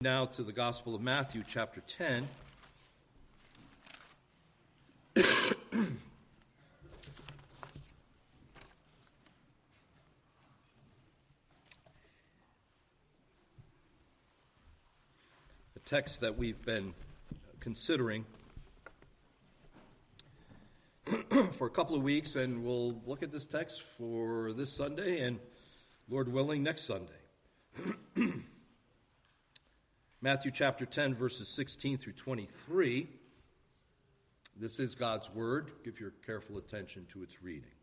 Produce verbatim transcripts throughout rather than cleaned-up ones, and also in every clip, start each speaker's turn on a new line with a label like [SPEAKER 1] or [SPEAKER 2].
[SPEAKER 1] Now to the Gospel of Matthew, chapter ten. A text that we've been considering for a couple of weeks, and we'll look at this text for this Sunday and, Lord willing, next Sunday. Matthew chapter ten, verses sixteen through twenty-three. This is God's word. Give your careful attention to its reading.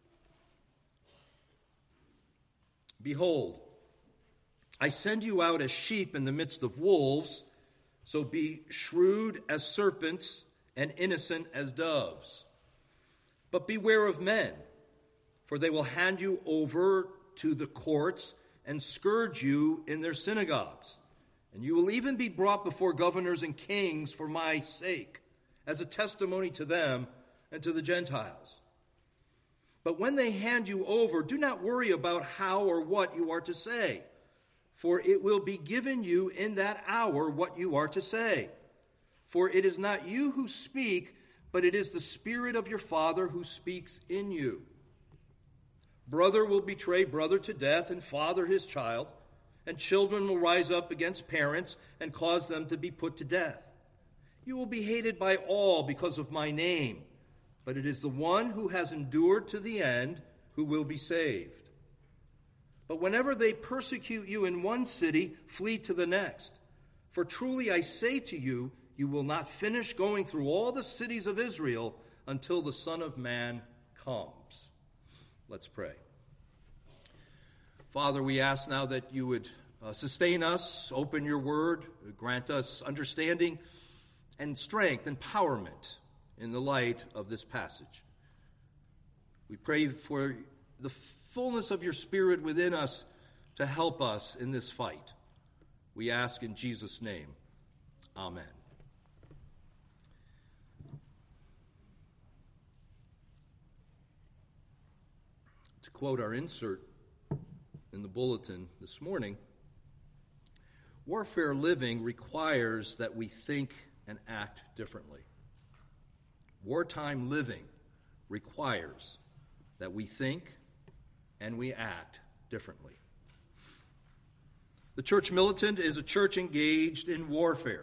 [SPEAKER 1] Behold, I send you out as sheep in the midst of wolves, so be shrewd as serpents and innocent as doves. But beware of men, for they will hand you over to the courts and scourge you in their synagogues. And you will even be brought before governors and kings for my sake, as a testimony to them and to the Gentiles. But when they hand you over, do not worry about how or what you are to say, for it will be given you in that hour what you are to say. For it is not you who speak, but it is the Spirit of your Father who speaks in you. Brother will betray brother to death, and father his child, and children will rise up against parents and cause them to be put to death. You will be hated by all because of my name, but it is the one who has endured to the end who will be saved. But whenever they persecute you in one city, flee to the next. For truly I say to you, you will not finish going through all the cities of Israel until the Son of Man comes. Let's pray. Father, we ask now that you would uh, sustain us, open your word, grant us understanding and strength, empowerment in the light of this passage. We pray for the fullness of your Spirit within us to help us in this fight. We ask in Jesus' name. Amen. To quote our insert in the bulletin this morning, warfare living requires that we think and act differently. Wartime living requires that we think and we act differently. The church militant is a church engaged in warfare.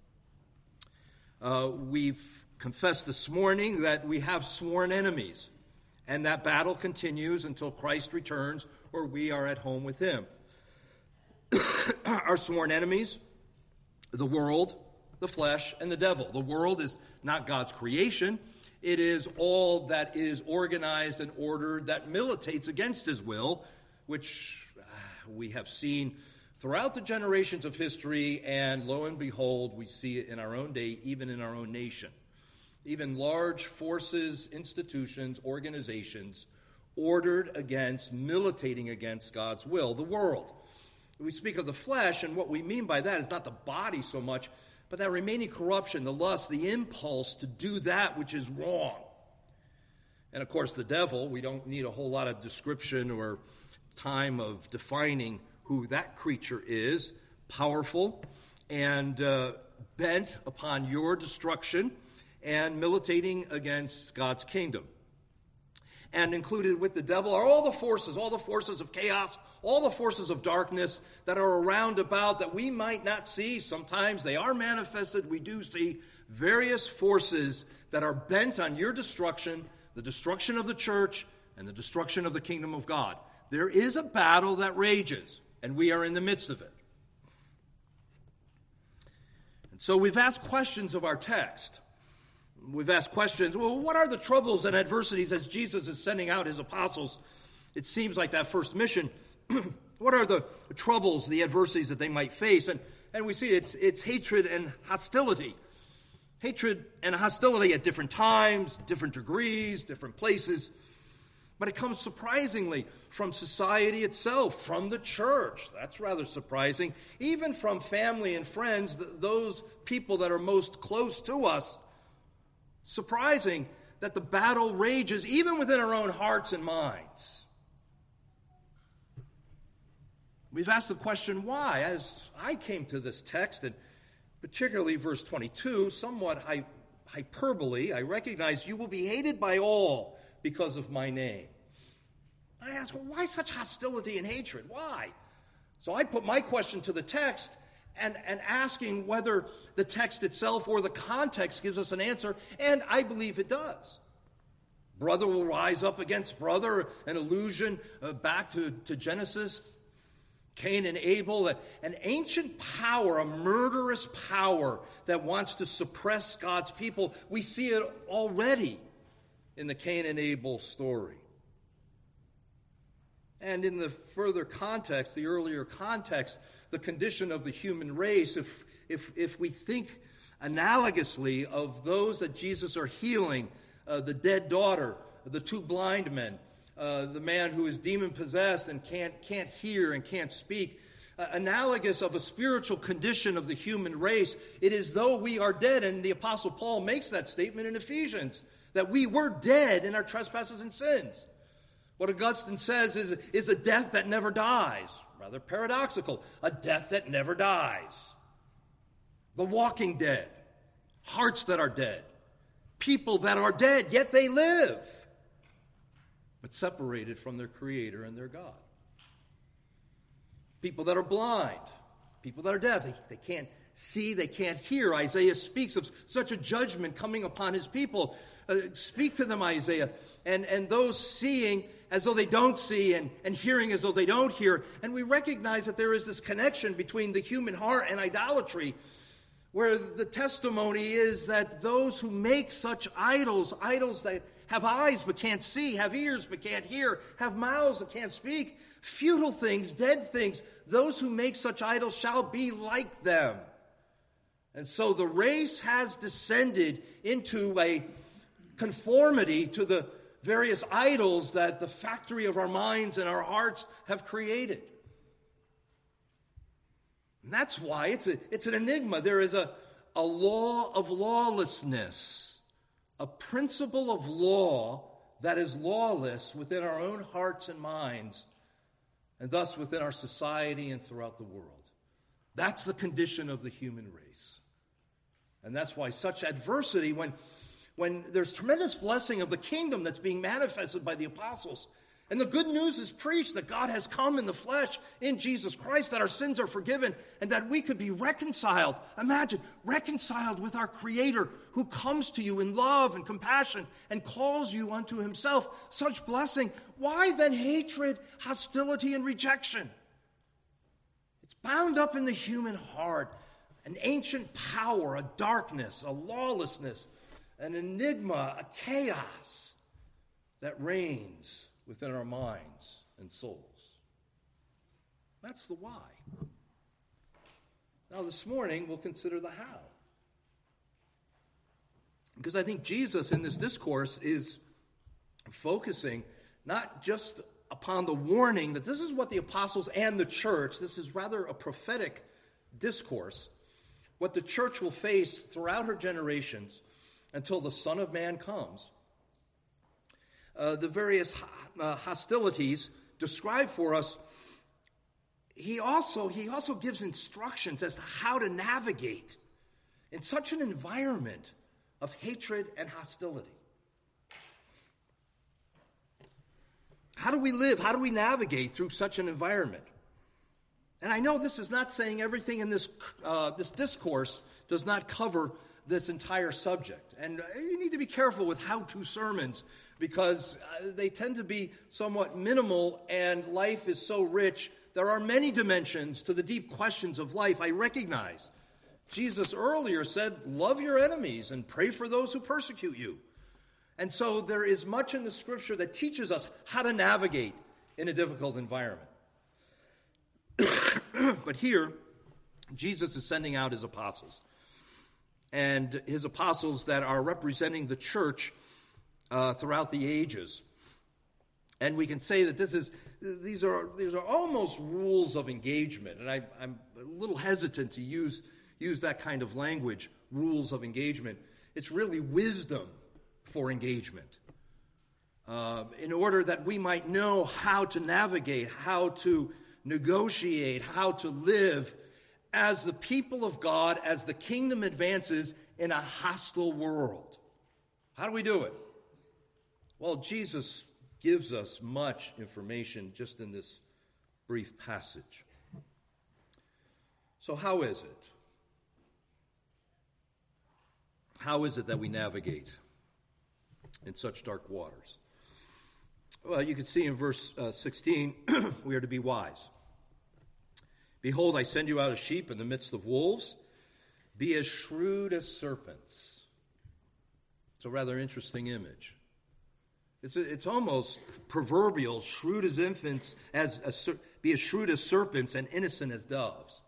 [SPEAKER 1] Uh, we've confessed this morning that we have sworn enemies, and that battle continues until Christ returns or we are at home with him. Our sworn enemies, the world, the flesh, and the devil. The world is not God's creation. It is all that is organized and ordered that militates against his will, which we have seen throughout the generations of history, and lo and behold, we see it in our own day, even in our own nation. Even large forces, institutions, organizations ordered against, militating against God's will, the world. We speak of the flesh, and what we mean by that is not the body so much, but that remaining corruption, the lust, the impulse to do that which is wrong. And of course, the devil, we don't need a whole lot of description or time of defining who that creature is, powerful and uh, bent upon your destruction and militating against God's kingdom. And included with the devil are all the forces, all the forces of chaos, all the forces of darkness that are around about that we might not see. Sometimes they are manifested. We do see various forces that are bent on your destruction, the destruction of the church, and the destruction of the kingdom of God. There is a battle that rages, and we are in the midst of it. And so we've asked questions of our text. We've asked questions, well, what are the troubles and adversities as Jesus is sending out his apostles? It seems like that first mission. What are the troubles, the adversities that they might face? And, and we see it's, it's hatred and hostility. Hatred and hostility at different times, different degrees, different places. But it comes surprisingly from society itself, from the church. That's rather surprising. Even from family and friends, those people that are most close to us. Surprising that the battle rages even within our own hearts and minds. We've asked the question, why? As I came to this text, and particularly verse twenty-two, somewhat hyperbole, I recognize you will be hated by all because of my name. I ask, well, why such hostility and hatred? Why? So I put my question to the text and, and asking whether the text itself or the context gives us an answer, and I believe it does. Brother will rise up against brother, an allusion uh, back to, to Genesis, Cain and Abel, an ancient power, a murderous power that wants to suppress God's people. We see it already in the Cain and Abel story. And in the further context, the earlier context, the condition of the human race, if, if, if we think analogously of those that Jesus are healing, uh, the dead daughter, the two blind men, uh, the man who is demon-possessed and can't, can't hear and can't speak, uh, analogous of a spiritual condition of the human race, it is though we are dead, and the Apostle Paul makes that statement in Ephesians, that we were dead in our trespasses and sins. What Augustine says is, is a death that never dies. Rather paradoxical. A death that never dies. The walking dead. Hearts that are dead. People that are dead, yet they live. But separated from their Creator and their God. People that are blind. People that are deaf. They, they can't see, they can't hear. Isaiah speaks of such a judgment coming upon his people. Uh, speak to them, Isaiah. And, and those seeing as though they don't see, and, and hearing as though they don't hear. And we recognize that there is this connection between the human heart and idolatry, where the testimony is that those who make such idols, idols that have eyes but can't see, have ears but can't hear, have mouths that can't speak, futile things, dead things, those who make such idols shall be like them. And so the race has descended into a conformity to the various idols that the factory of our minds and our hearts have created. And that's why it's a, it's an enigma. There is a, a law of lawlessness, a principle of law that is lawless within our own hearts and minds, and thus within our society and throughout the world. That's the condition of the human race. And that's why such adversity, when When there's tremendous blessing of the kingdom that's being manifested by the apostles. And the good news is preached that God has come in the flesh in Jesus Christ, that our sins are forgiven, and that we could be reconciled. Imagine, reconciled with our Creator who comes to you in love and compassion and calls you unto himself. Such blessing. Why then hatred, hostility, and rejection? It's bound up in the human heart. An ancient power, a darkness, a lawlessness, an enigma, a chaos that reigns within our minds and souls. That's the why. Now this morning we'll consider the how. Because I think Jesus in this discourse is focusing not just upon the warning that this is what the apostles and the church, this is rather a prophetic discourse, what the church will face throughout her generations until the Son of Man comes. Uh, the various uh, hostilities described for us, he also, he also gives instructions as to how to navigate in such an environment of hatred and hostility. How do we live? How do we navigate through such an environment? And I know this is not saying everything in this uh, this discourse does not cover this entire subject. And you need to be careful with how-to sermons because uh, they tend to be somewhat minimal, and life is so rich. There are many dimensions to the deep questions of life, I recognize. Jesus earlier said, love your enemies and pray for those who persecute you. And so there is much in the Scripture that teaches us how to navigate in a difficult environment. But here, Jesus is sending out his apostles. And his apostles that are representing the church uh, throughout the ages. And we can say that this is these are these are almost rules of engagement. And I, I'm a little hesitant to use, use that kind of language, rules of engagement. It's really wisdom for engagement. Uh, in order that we might know how to navigate, how to negotiate how to live as the people of God, as the kingdom advances in a hostile world. How do we do it? Well, Jesus gives us much information just in this brief passage. So how is it? How is it that we navigate in such dark waters? Well, you can see in verse uh, sixteen, we are to be wise. Behold, I send you out as sheep in the midst of wolves. Be as shrewd as serpents. It's a rather interesting image. It's a, it's almost proverbial, shrewd as infants, as a, be as shrewd as serpents and innocent as doves.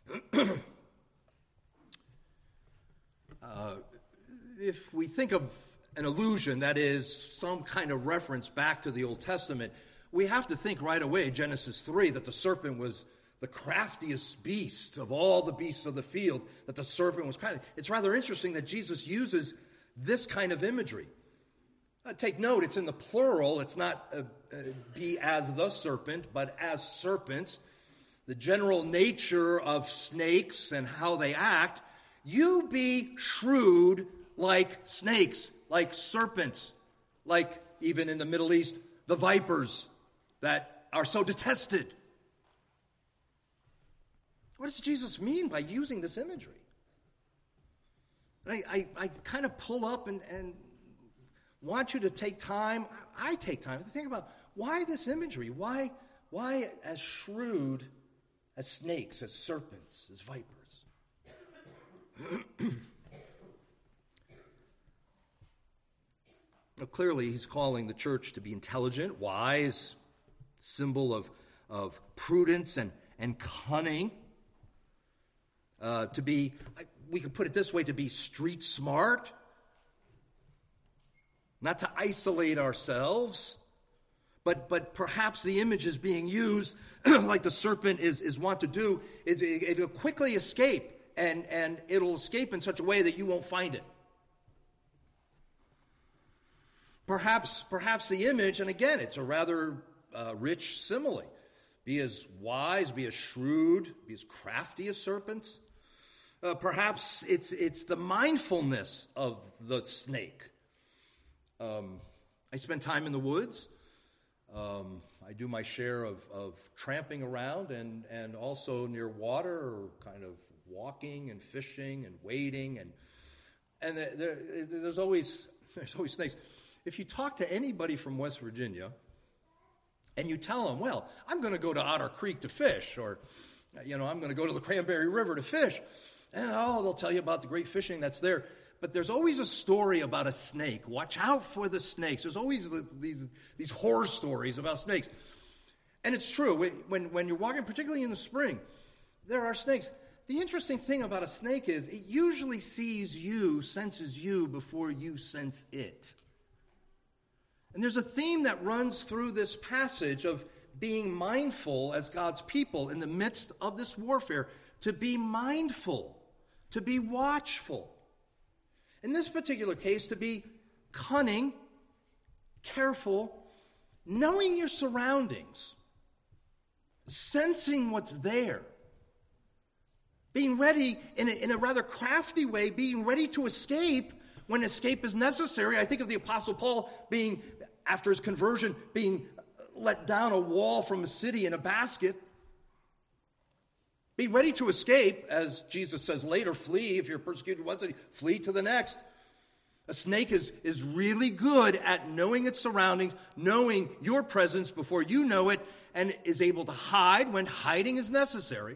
[SPEAKER 1] uh, if we think of an allusion, that is some kind of reference back to the Old Testament, we have to think right away, Genesis three, that the serpent was the craftiest beast of all the beasts of the field, that the serpent was crafty. It's rather interesting that Jesus uses this kind of imagery. Uh, take note, it's in the plural. It's not uh, uh, be as the serpent, but as serpents. The general nature of snakes and how they act. You be shrewd like snakes, like serpents, like even in the Middle East, the vipers that are so detested. What does Jesus mean by using this imagery? I, I, I kind of pull up and, and want you to take time. I take time to think about why this imagery? Why, why as shrewd as snakes, as serpents, as vipers? Well, clearly, he's calling the church to be intelligent, wise, symbol of, of prudence and, and cunning. Uh, to be, we could put it this way, to be street smart, not to isolate ourselves, but but perhaps the image is being used like the serpent is, is wont to do, is it, it'll quickly escape, and, and it'll escape in such a way that you won't find it. Perhaps, perhaps the image, and again, it's a rather uh, rich simile, be as wise, be as shrewd, be as crafty as serpents. Uh, perhaps it's it's the mindfulness of the snake. Um, I spend time in the woods. Um, I do my share of, of tramping around and, and also near water, or kind of walking and fishing and wading, and and there, there's always there's always snakes. If you talk to anybody from West Virginia, and you tell them, well, I'm going to go to Otter Creek to fish, or you know, I'm going to go to the Cranberry River to fish. And oh, they'll tell you about the great fishing that's there. But there's always a story about a snake. Watch out for the snakes. There's always these, these horror stories about snakes. And it's true. When, when you're walking, particularly in the spring, there are snakes. The interesting thing about a snake is it usually sees you, senses you, before you sense it. And there's a theme that runs through this passage of being mindful as God's people in the midst of this warfare, to be mindful, to be watchful. In this particular case, to be cunning, careful, knowing your surroundings, sensing what's there, being ready in a, in a rather crafty way, being ready to escape when escape is necessary. I think of the Apostle Paul being, after his conversion, being let down a wall from a city in a basket. Be ready to escape, as Jesus says later, flee. If you're persecuted one city, flee to the next. A snake is, is really good at knowing its surroundings, knowing your presence before you know it, and is able to hide when hiding is necessary.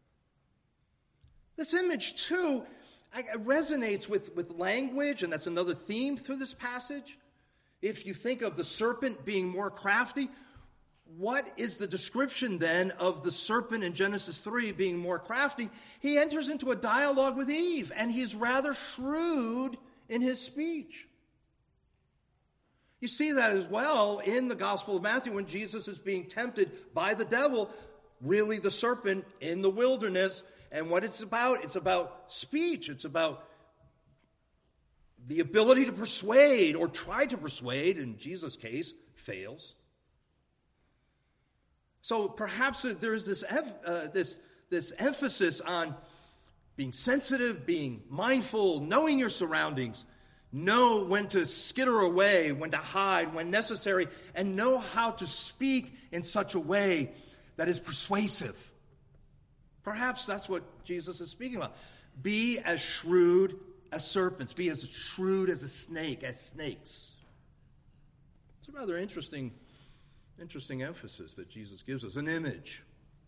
[SPEAKER 1] This image, too, resonates with, with language, and that's another theme through this passage. If you think of the serpent being more crafty, what is the description then of the serpent in Genesis three being more crafty? He enters into a dialogue with Eve, and he's rather shrewd in his speech. You see that as well in the Gospel of Matthew when Jesus is being tempted by the devil, really the serpent in the wilderness. And what it's about, it's about speech. It's about the ability to persuade, or try to persuade, in Jesus' case, fails. So perhaps there's this, uh, this, this emphasis on being sensitive, being mindful, knowing your surroundings, know when to skitter away, when to hide, when necessary, and know how to speak in such a way that is persuasive. Perhaps that's what Jesus is speaking about. Be as shrewd as serpents. Be as shrewd as a snake, as snakes. It's a rather interesting, interesting emphasis that Jesus gives us, an image.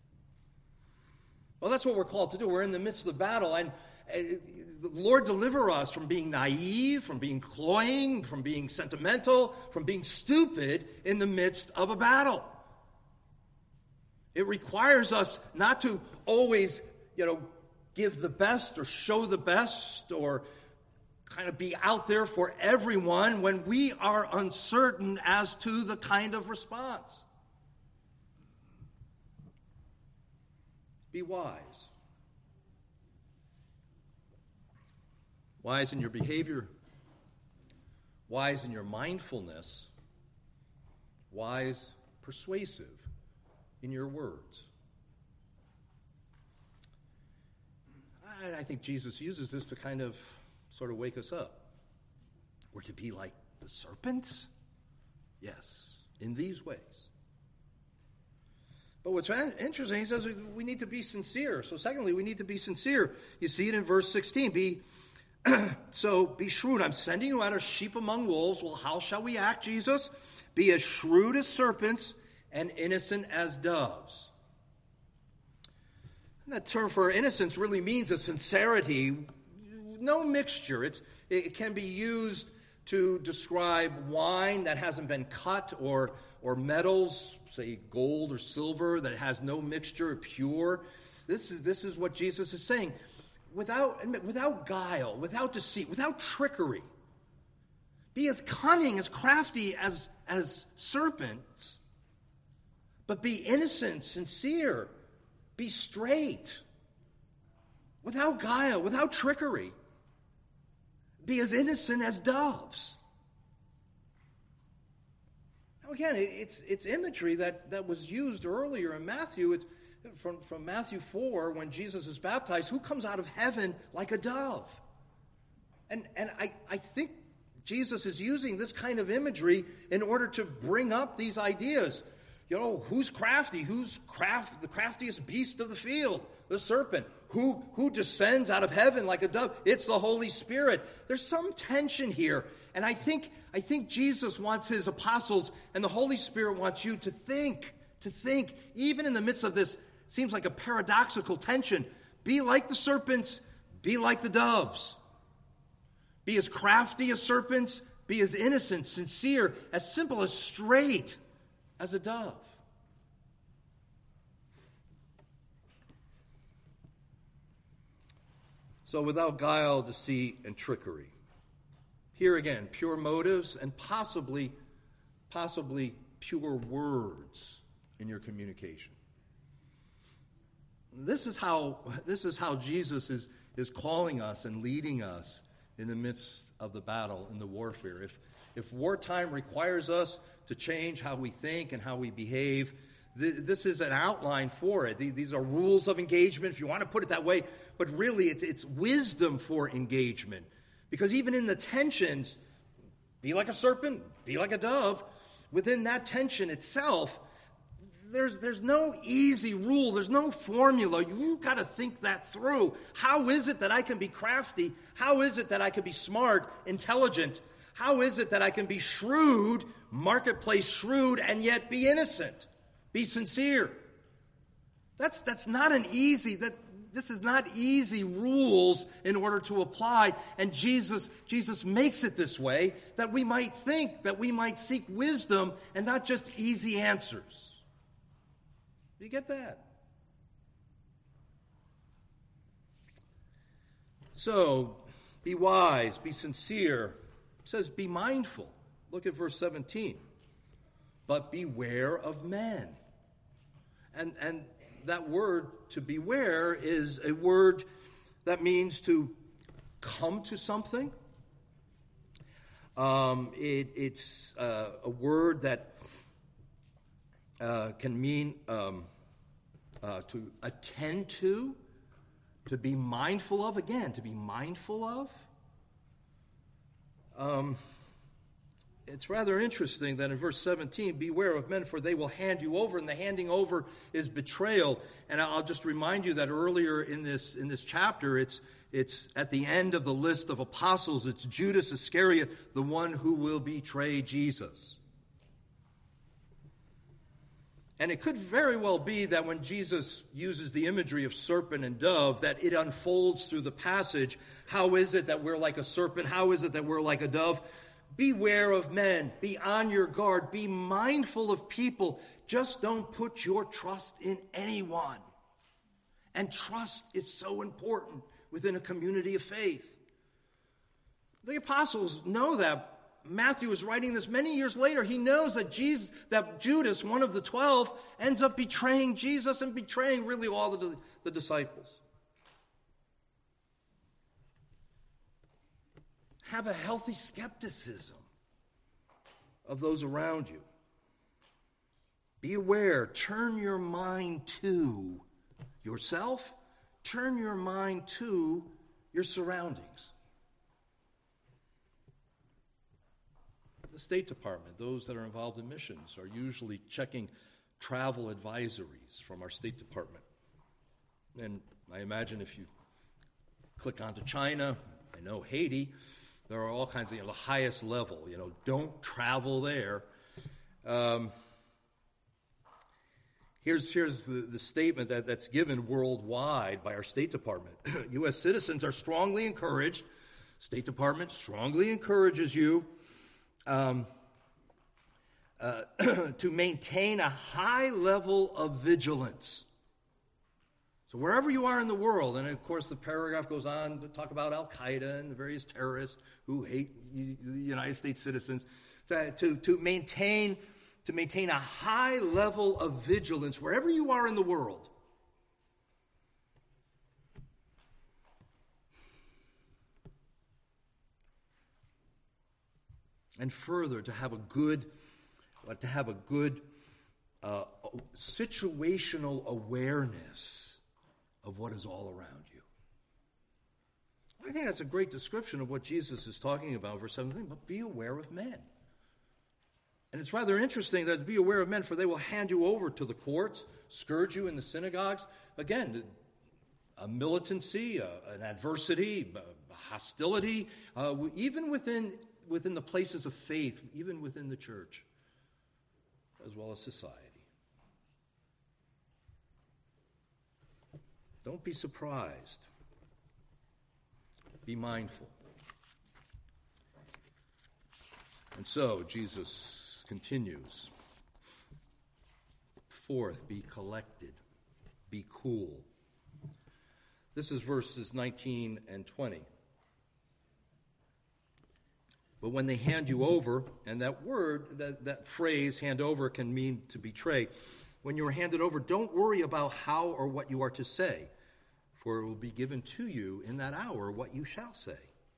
[SPEAKER 1] Well, that's what we're called to do. We're in the midst of the battle, and uh, the Lord deliver us from being naive, from being cloying, from being sentimental, from being stupid in the midst of a battle. It requires us not to always, you know, give the best or show the best or kind of be out there for everyone when we are uncertain as to the kind of response. Be wise. Wise in your behavior. Wise in your mindfulness. Wise, persuasive in your words. I, I think Jesus uses this to kind of sort of wake us up. We're to be like the serpents? Yes, in these ways. But what's interesting, he says we need to be sincere. So secondly, we need to be sincere. You see it in verse sixteen. Be so be shrewd. I'm sending you out as sheep among wolves. Well, how shall we act, Jesus? Be as shrewd as serpents and innocent as doves. And that term for innocence really means a sincerity, no mixture. It's, it can be used to describe wine that hasn't been cut, or or metals, say gold or silver, that has no mixture, pure. This is this is what Jesus is saying. Without without guile, without deceit, without trickery. Be as cunning, as crafty as, as serpents, but be innocent, sincere, be straight, without guile, without trickery. Be as innocent as doves. Now again, it's it's imagery that, that was used earlier in Matthew. It's from, from Matthew four, when Jesus is baptized, who comes out of heaven like a dove? And and I, I think Jesus is using this kind of imagery in order to bring up these ideas. You know, who's crafty? Who's craft the craftiest beast of the field? The serpent. Who, who descends out of heaven like a dove? It's the Holy Spirit. There's some tension here. And I think, I think Jesus wants his apostles, and the Holy Spirit wants you to think, to think, even in the midst of this, seems like a paradoxical tension. Be like the serpents, be like the doves. Be as crafty as serpents, be as innocent, sincere, as simple, as straight as a dove. So without guile, deceit, and trickery. Here again, pure motives and possibly, possibly pure words in your communication. This is how, this is how Jesus is, is calling us and leading us in the midst of the battle, in the warfare. If, if wartime requires us to change how we think and how we behave, th- this is an outline for it. These are rules of engagement, if you want to put it that way. But really, it's, it's wisdom for engagement. Because even in the tensions, be like a serpent, be like a dove, within that tension itself, there's, there's no easy rule. There's no formula. You've got to think that through. How is it that I can be crafty? How is it that I can be smart, intelligent? How is it that I can be shrewd, marketplace shrewd, and yet be innocent, be sincere? That's, that's not an easy... that. This is not easy rules in order to apply, and Jesus, Jesus makes it this way that we might think, that we might seek wisdom and not just easy answers. Do you get that? So, be wise, be sincere. It says, be mindful. Look at verse seventeen. But beware of men. And, and that word, to beware, is a word that means to come to something. Um, it, it's uh, a word that uh, can mean um, uh, to attend to, to be mindful of, again, to be mindful of. Um, it's rather interesting that in verse seventeen, beware of men, for they will hand you over, and the handing over is betrayal. And I'll just remind you that earlier in this in this chapter, it's it's at the end of the list of apostles, it's Judas Iscariot, the one who will betray Jesus. And it could very well be that when Jesus uses the imagery of serpent and dove, that it unfolds through the passage. How is it that we're like a serpent? How is it that we're like a dove? Beware of men. Be on your guard. Be mindful of people. Just don't put your trust in anyone. And trust is so important within a community of faith. The apostles know that. Matthew is writing this many years later. He knows that Jesus, that Judas, one of the twelve, ends up betraying Jesus and betraying really all the, the disciples. Have a healthy skepticism of those around you. Be aware. Turn your mind to yourself. Turn your mind to your surroundings. The State Department, those that are involved in missions, are usually checking travel advisories from our State Department. And I imagine if you click onto China, I know Haiti, there are all kinds of, you know, the highest level, you know, don't travel there. Um, here's here's the, the statement that, that's given worldwide by our State Department. U S citizens are strongly encouraged, State Department strongly encourages you Um, uh, to maintain a high level of vigilance. So wherever you are in the world, and of course the paragraph goes on to talk about Al-Qaeda and the various terrorists who hate the United States citizens, to, to, to maintain to maintain a high level of vigilance wherever you are in the world. And further, to have a good, to have a good uh, situational awareness of what is all around you. I think that's a great description of what Jesus is talking about, verse seventeen, but be aware of men. And it's rather interesting that be aware of men, for they will hand you over to the courts, scourge you in the synagogues. Again, a militancy, a, an adversity, a hostility, uh, even within within the places of faith, even within the church, as well as society. Don't be surprised. Be mindful. And so, Jesus continues. Fourth, be collected. Be cool. This is verses nineteen and twenty. But when they hand you over, and that word, that, that phrase, hand over, can mean to betray. When you are handed over, don't worry about how or what you are to say, for it will be given to you in that hour what you shall say.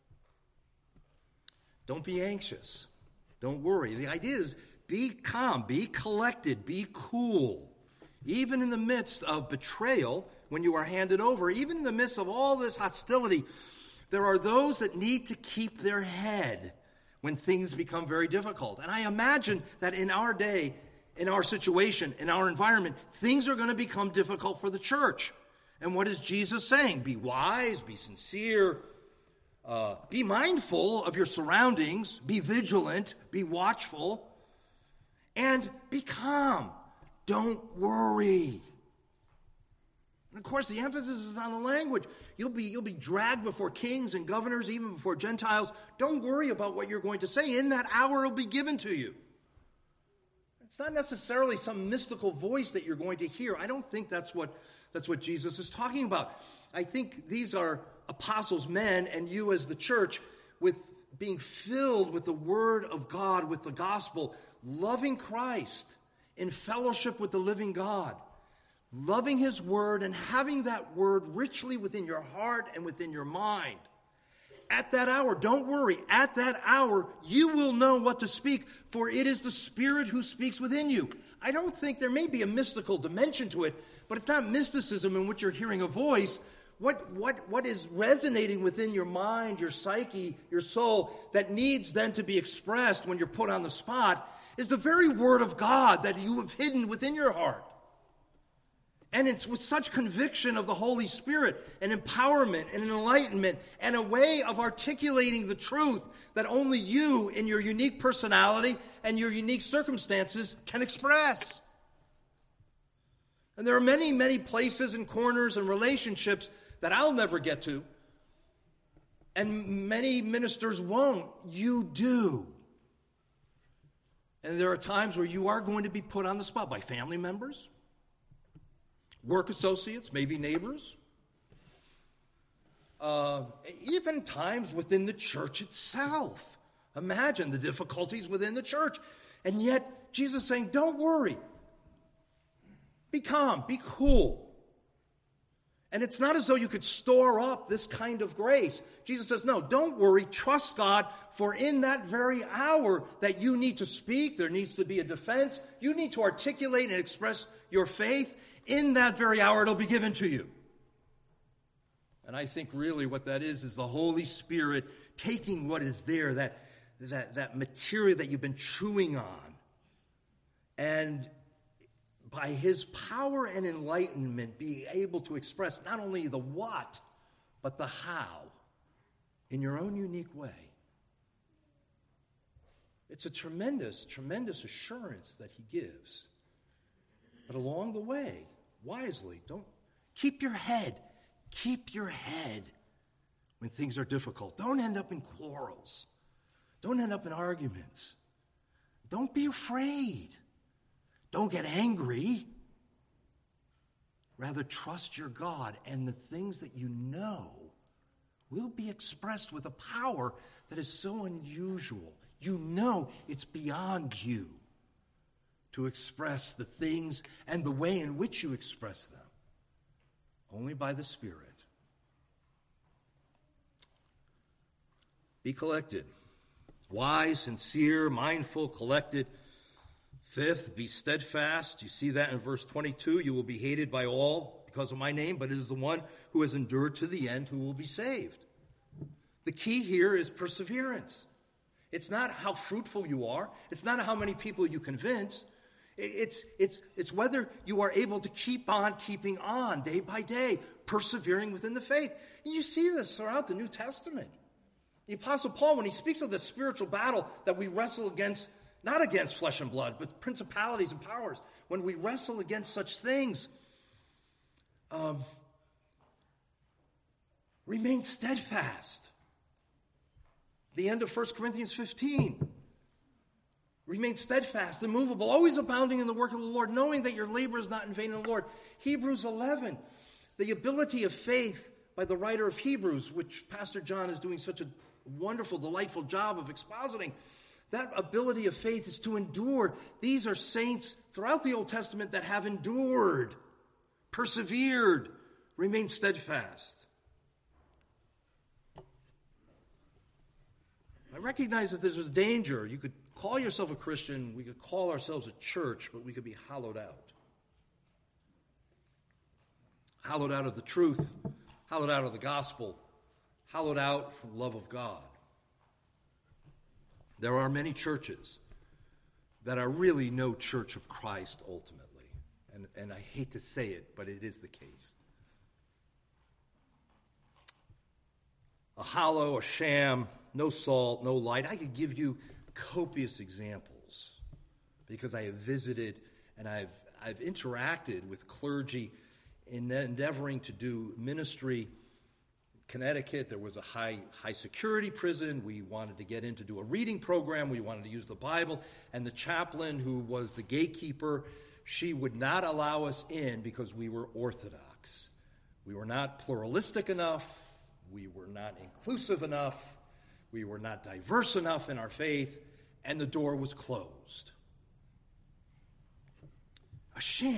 [SPEAKER 1] Don't be anxious. Don't worry. The idea is be calm, be collected, be cool. Even in the midst of betrayal, when you are handed over, even in the midst of all this hostility, there are those that need to keep their head when things become very difficult. And I imagine that in our day, in our situation, in our environment, things are going to become difficult for the church. And what is Jesus saying? Be wise, be sincere, uh, be mindful of your surroundings, be vigilant, be watchful, and be calm. Don't worry. And of course, the emphasis is on the language. You'll be, you'll be dragged before kings and governors, even before Gentiles. Don't worry about what you're going to say. In that hour, it'll be given to you. It's not necessarily some mystical voice that you're going to hear. I don't think that's what, that's what Jesus is talking about. I think these are apostles, men, and you as the church, with being filled with the word of God, with the gospel, loving Christ, in fellowship with the living God, loving his word and having that word richly within your heart and within your mind. At that hour, don't worry, at that hour, you will know what to speak, for it is the Spirit who speaks within you. I don't think there may be a mystical dimension to it, but it's not mysticism in which you're hearing a voice. What, what, what is resonating within your mind, your psyche, your soul, that needs then to be expressed when you're put on the spot is the very word of God that you have hidden within your heart. And it's with such conviction of the Holy Spirit and empowerment and enlightenment and a way of articulating the truth that only you in your unique personality and your unique circumstances can express. And there are many, many places and corners and relationships that I'll never get to, and many ministers won't. You do. And there are times where you are going to be put on the spot by family members, work associates, maybe neighbors, uh, even times within the church itself. Imagine the difficulties within the church. And yet, Jesus is saying, don't worry. Be calm, be cool. And it's not as though you could store up this kind of grace. Jesus says, no, don't worry, trust God, for in that very hour that you need to speak, there needs to be a defense, you need to articulate and express your faith, in that very hour it'll be given to you. And I think really what that is, is the Holy Spirit taking what is there, that, that, that material that you've been chewing on, and by his power and enlightenment, be able to express not only the what, but the how in your own unique way. It's a tremendous, tremendous assurance that he gives. But along the way, wisely, don't keep your head, keep your head when things are difficult. Don't end up in quarrels. Don't end up in arguments. Don't be afraid. Don't get angry. Rather, trust your God, and the things that you know will be expressed with a power that is so unusual. You know it's beyond you to express the things and the way in which you express them. Only by the Spirit. Be collected. Wise, sincere, mindful, collected. Fifth, be steadfast. You see that in verse twenty-two. You will be hated by all because of my name, but it is the one who has endured to the end who will be saved. The key here is perseverance. It's not how fruitful you are. It's not how many people you convince. It's, it's, it's whether you are able to keep on keeping on day by day, persevering within the faith. And you see this throughout the New Testament. The Apostle Paul, when he speaks of the spiritual battle that we wrestle against, not against flesh and blood, but principalities and powers, when we wrestle against such things, um, remain steadfast. The end of First Corinthians fifteen. Remain steadfast, immovable, always abounding in the work of the Lord, knowing that your labor is not in vain in the Lord. Hebrews eleven, the ability of faith by the writer of Hebrews, which Pastor John is doing such a wonderful, delightful job of expositing. That ability of faith is to endure. These are saints throughout the Old Testament that have endured, persevered, remained steadfast. I recognize that there's a danger. You could call yourself a Christian, we could call ourselves a church, but we could be hollowed out. Hollowed out of the truth, hollowed out of the gospel, hollowed out from the love of God. There are many churches that are really no church of Christ ultimately. And, and I hate to say it, but it is the case. A hollow, a sham, no salt, no light. I could give you copious examples because I have visited and I've I've interacted with clergy in endeavoring to do ministry. Connecticut, there was a high high security prison. We wanted to get in to do a reading program. We wanted to use the Bible. And the chaplain, who was the gatekeeper, she would not allow us in because we were Orthodox. We were not pluralistic enough. We were not inclusive enough. We were not diverse enough in our faith. And the door was closed. A sham.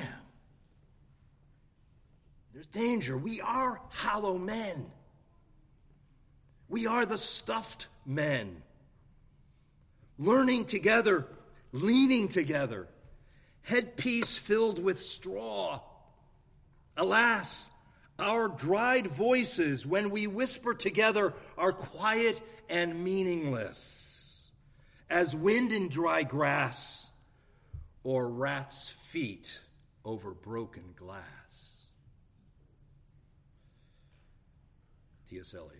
[SPEAKER 1] There's danger. We are hollow men. We are the stuffed men. Learning together, leaning together, headpiece filled with straw. Alas, our dried voices, when we whisper together, are quiet and meaningless, as wind in dry grass or rats' feet over broken glass. T S Eliot.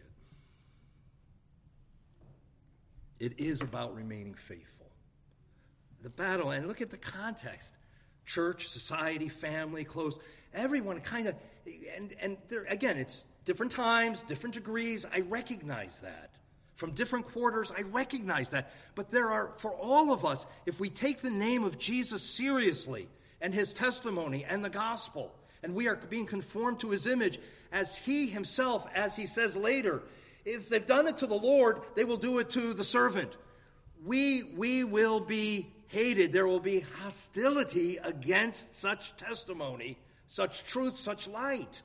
[SPEAKER 1] It is about remaining faithful. The battle, and look at the context. Church, society, family, close. Everyone kind of, and, and there, again, it's different times, different degrees. I recognize that. From different quarters, I recognize that. But there are, for all of us, if we take the name of Jesus seriously and his testimony and the gospel, and we are being conformed to his image, as he himself, as he says later, if they've done it to the Lord, they will do it to the servant. We, we will be hated. There will be hostility against such testimony, such truth, such light.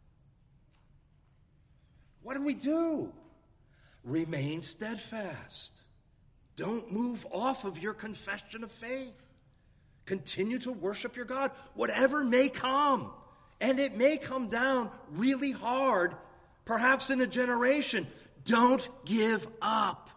[SPEAKER 1] What do we do? Remain steadfast. Don't move off of your confession of faith. Continue to worship your God, whatever may come. And it may come down really hard, perhaps in a generation. Don't give up.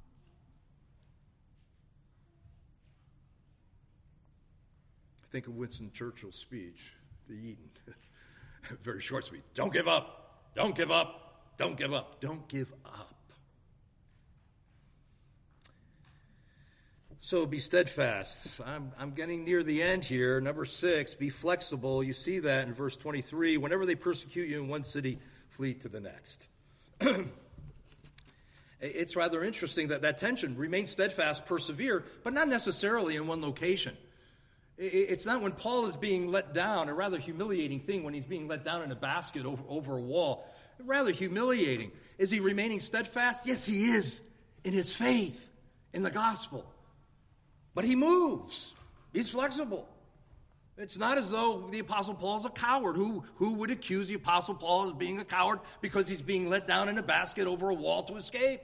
[SPEAKER 1] Think of Winston Churchill's speech, the Eton. Very short speech. Don't give up. Don't give up. Don't give up. Don't give up. So be steadfast. I'm, I'm getting near the end here. Number six, be flexible. You see that in verse twenty-three. Whenever they persecute you in one city, flee to the next. It's rather interesting that that tension, remain steadfast, persevere, but not necessarily in one location. It's not when Paul is being let down, a rather humiliating thing when he's being let down in a basket over, over a wall. Rather humiliating. Is he remaining steadfast? Yes, he is, in his faith, in the gospel. But he moves. He's flexible. It's not as though the Apostle Paul is a coward. Who, who would accuse the Apostle Paul as being a coward because he's being let down in a basket over a wall to escape?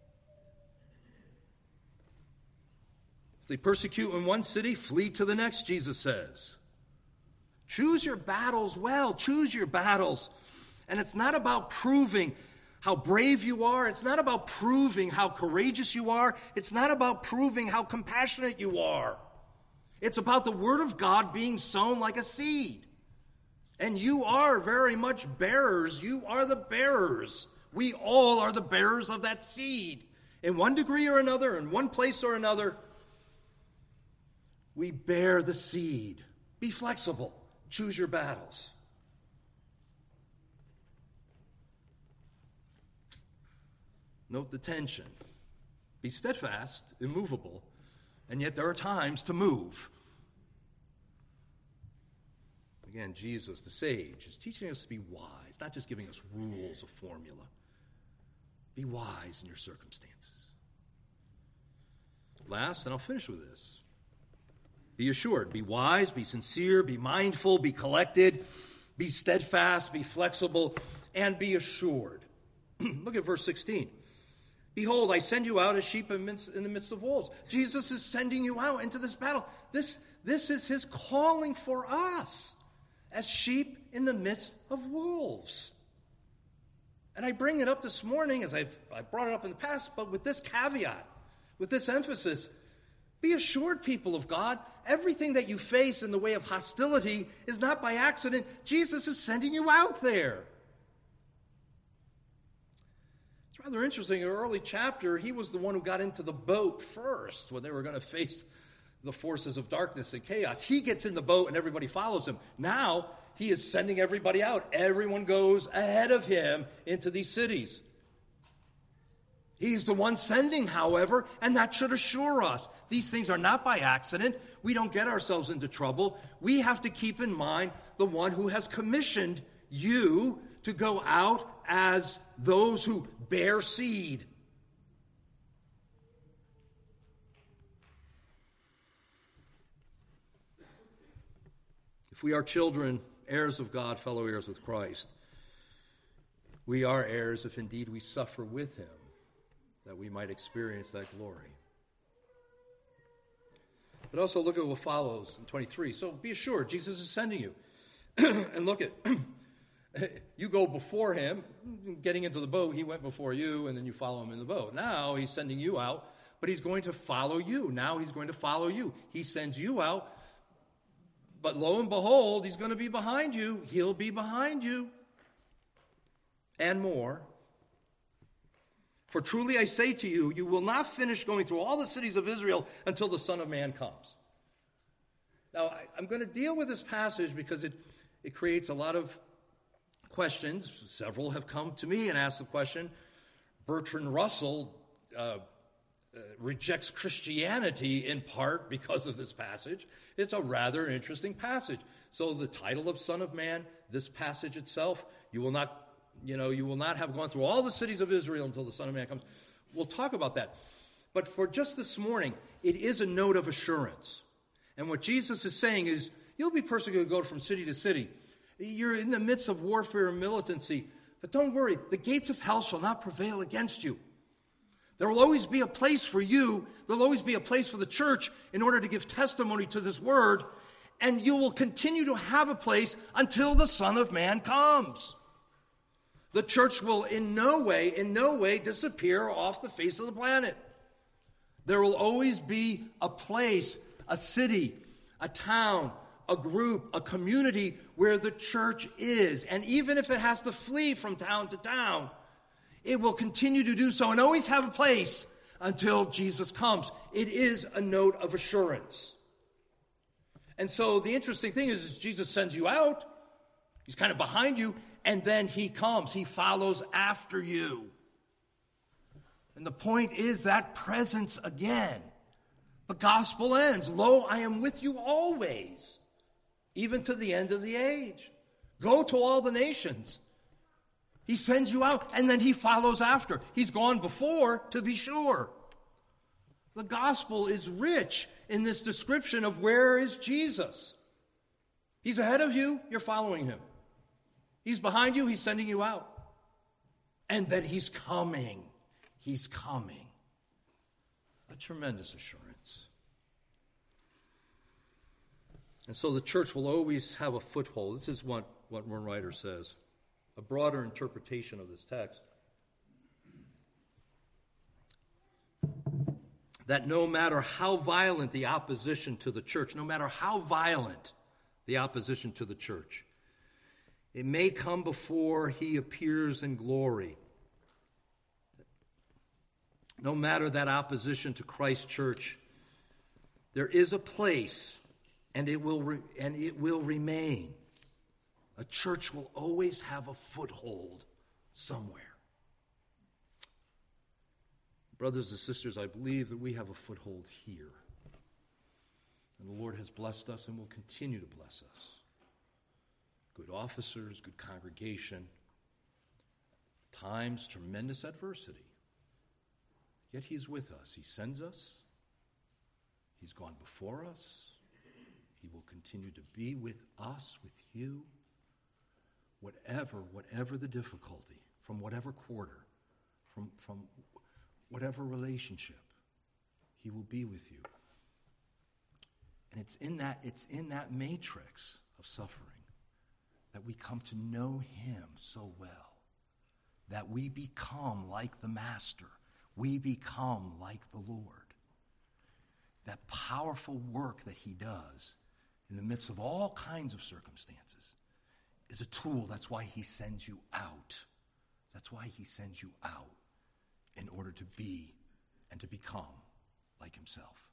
[SPEAKER 1] If they persecute in one city, flee to the next, Jesus says. Choose your battles well. Choose your battles. And it's not about proving how brave you are. It's not about proving how courageous you are. It's not about proving how compassionate you are. It's about the word of God being sown like a seed. And you are very much bearers. You are the bearers. We all are the bearers of that seed. In one degree or another, in one place or another, we bear the seed. Be flexible. Choose your battles. Note the tension. Be steadfast, immovable, and yet there are times to move. Again, Jesus, the sage, is teaching us to be wise, not just giving us rules, a formula. Be wise in your circumstances. Last, and I'll finish with this. Be assured. Be wise, be sincere, be mindful, be collected, be steadfast, be flexible, and be assured. Look at verse sixteen. Behold, I send you out as sheep in the midst of wolves. Jesus is sending you out into this battle. This, this is his calling for us as sheep in the midst of wolves. And I bring it up this morning, as I've I brought it up in the past, but with this caveat, with this emphasis. Be assured, people of God, everything that you face in the way of hostility is not by accident. Jesus is sending you out there. It's rather interesting. In an early chapter, he was the one who got into the boat first when they were going to face the forces of darkness and chaos. He gets in the boat and everybody follows him. Now, he is sending everybody out. Everyone goes ahead of him into these cities. He's the one sending, however, and that should assure us. These things are not by accident. We don't get ourselves into trouble. We have to keep in mind the one who has commissioned you to go out as those who bear seed. If we are children, heirs of God, fellow heirs with Christ, we are heirs if indeed we suffer with him, that we might experience that glory. But also look at what follows in twenty-three. So be assured, Jesus is sending you. And look at, you go before him, getting into the boat, he went before you, and then you follow him in the boat. Now he's sending you out, but he's going to follow you. Now he's going to follow you. He sends you out, but lo and behold, he's going to be behind you. He'll be behind you. And more. For truly I say to you, you will not finish going through all the cities of Israel until the Son of Man comes. Now, I, I'm going to deal with this passage because it, it creates a lot of questions. Several have come to me and asked the question. Bertrand Russell uh, uh, rejects Christianity in part because of this passage. It's a rather interesting passage. So the title of Son of Man, this passage itself, you will not You know, you will not have gone through all the cities of Israel until the Son of Man comes. We'll talk about that. But for just this morning, it is a note of assurance. And what Jesus is saying is, you'll be persecuted, go from city to city. You're in the midst of warfare and militancy. But don't worry, the gates of hell shall not prevail against you. There will always be a place for you. There will always be a place for the church in order to give testimony to this word. And you will continue to have a place until the Son of Man comes. The church will in no way, in no way disappear off the face of the planet. There will always be a place, a city, a town, a group, a community where the church is. And even if it has to flee from town to town, it will continue to do so and always have a place until Jesus comes. It is a note of assurance. And so the interesting thing is, is Jesus sends you out. He's kind of behind you. And then he comes. He follows after you. And the point is that presence again. The gospel ends. Lo, I am with you always, even to the end of the age. Go to all the nations. He sends you out, and then he follows after. He's gone before, to be sure. The gospel is rich in this description of where is Jesus. He's ahead of you. You're following him. He's behind you, he's sending you out. And then he's coming. He's coming. A tremendous assurance. And so the church will always have a foothold. This is what, what one writer says. A broader interpretation of this text. That no matter how violent the opposition to the church, no matter how violent the opposition to the church, it may come before he appears in glory. No matter that opposition to Christ's church, there is a place, and it will re- and it will remain. A church will always have a foothold somewhere. Brothers and sisters, I believe that we have a foothold here. And the Lord has blessed us and will continue to bless us. Good officers, good congregation, times tremendous adversity. Yet he's with us. He sends us. He's gone before us. He will continue to be with us, with you. Whatever, whatever the difficulty, from whatever quarter, from, from whatever relationship, he will be with you. And it's in that, it's in that matrix of suffering that we come to know him so well, that we become like the Master. We become like the Lord. That powerful work that he does in the midst of all kinds of circumstances is a tool. That's why he sends you out. That's why he sends you out, in order to be and to become like himself.